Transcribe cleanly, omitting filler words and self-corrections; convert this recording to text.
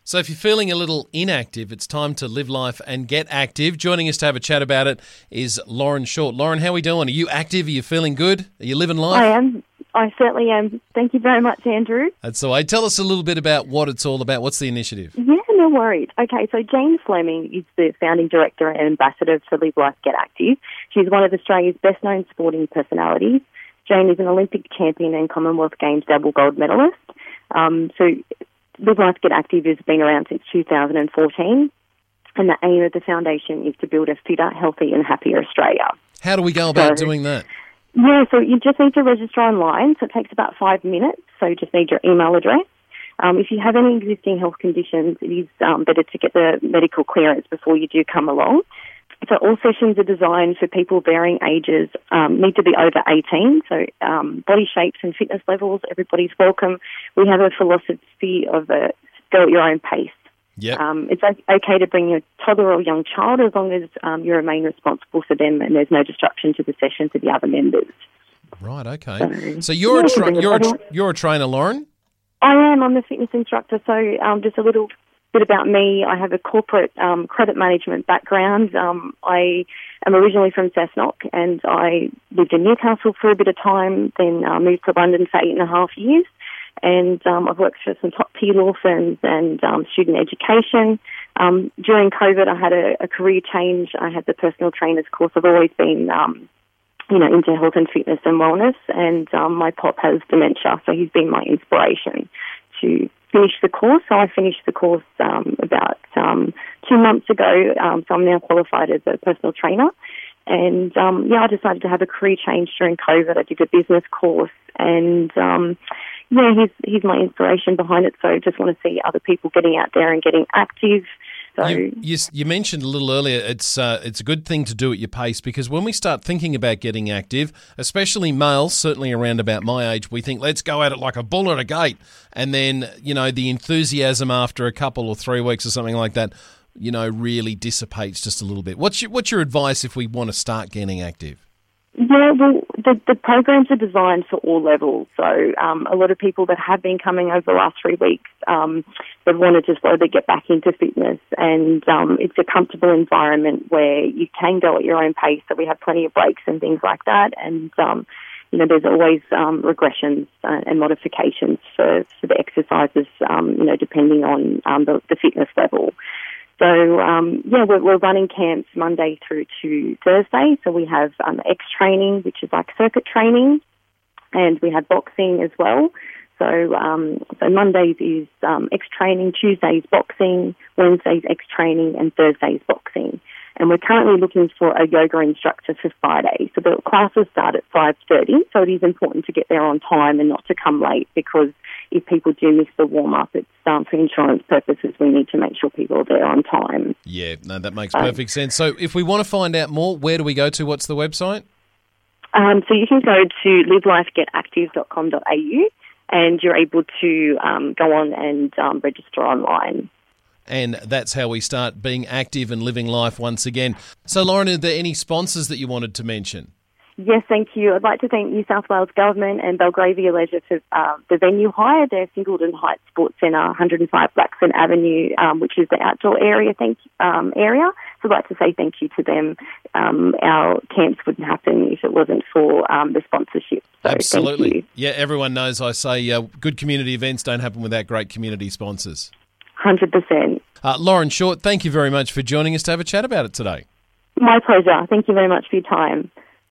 So if you're feeling a little inactive, it's time to live life and get active. Joining us to have a chat about it is Lauren Short. Lauren, how are we doing? Are you active? Are you feeling good? Are you living life? I am. I certainly am. Thank you very much, Andrew. That's the way. Tell us a little bit about what it's all about. What's the initiative? Yeah, no worries. Okay, so Jane Fleming is the founding director and ambassador for Live Life Get Active. She's one of Australia's best-known sporting personalities. Jane is an Olympic champion and Commonwealth Games double gold medalist. So Live Life Get Active has been around since 2014, and the aim of the foundation is to build a fitter, healthy and happier Australia. How do we go about doing that? Yeah, so you just need to register online, so it takes about 5 minutes, so you just need your email address. If you have any existing health conditions, it is better to get the medical clearance before you do come along. So all sessions are designed for people varying ages, need to be over 18, so body shapes and fitness levels, everybody's welcome. We have a philosophy of go at your own pace. Yep. It's okay to bring your toddler or young child as long as you remain responsible for them and there's no disruption to the session to the other members. Right, okay. So you're a trainer, Lauren? I am. I'm a fitness instructor, so just a little bit about me. I have a corporate credit management background. I am originally from Cessnock and I lived in Newcastle for a bit of time, then moved to London for 8.5 years. And I've worked for some top-tier law firms and student education. During COVID, I had a career change. I had the personal trainer's course. I've always been, into health and fitness and wellness. And my pop has dementia, so he's been my inspiration to finish the course. So I finished the course about 2 months ago. So I'm now qualified as a personal trainer. And, I decided to have a career change during COVID. I did a business course and, he's my inspiration behind it. So I just want to see other people getting out there and getting active. So you mentioned a little earlier, it's a good thing to do at your pace because when we start thinking about getting active, especially males, certainly around about my age, we think, let's go at it like a bull at a gate. And then, the enthusiasm after a couple or 3 weeks or something like that, really dissipates just a little bit. What's your advice if we want to start getting active? Yeah, well, the programs are designed for all levels. So a lot of people that have been coming over the last 3 weeks, they want to just slowly get back into fitness. And it's a comfortable environment where you can go at your own pace. So we have plenty of breaks and things like that. And, there's always regressions and modifications for the exercises, depending on the fitness level. So, we're running camps Monday through to Thursday. So we have X training, which is like circuit training, and we have boxing as well. So Mondays is X training, Tuesdays boxing, Wednesdays X training, and Thursdays boxing. And we're currently looking for a yoga instructor for Friday. So the classes start at 5:30. So it is important to get there on time and not to come late because if people do miss the warm-up, it's for insurance purposes, we need to make sure people are there on time. Yeah, no, that makes perfect sense. So if we want to find out more, where do we go to? What's the website? So you can go to livelifegetactive.com.au and you're able to go on and register online. And that's how we start being active and living life once again. So, Lauren, are there any sponsors that you wanted to mention? Yes, thank you. I'd like to thank New South Wales Government and Belgravia Leisure for the venue hire, their Singleton Heights Sports Centre, 105 Blackson Avenue, which is the outdoor area. So I'd like to say thank you to them. Our camps wouldn't happen if it wasn't for the sponsorship. So absolutely. Thank you. Yeah, everyone knows I say good community events don't happen without great community sponsors. 100%. Lauren Short, thank you very much for joining us to have a chat about it today. My pleasure. Thank you very much for your time.